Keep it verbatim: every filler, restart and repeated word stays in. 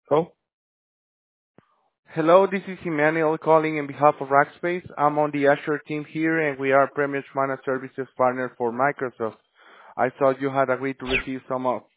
Oh, Hello, this is Emmanuel calling on behalf of Rackspace. I'm on the Azure team here, and we are Premium Managed Services partner for Microsoft. I thought you had agreed to receive some of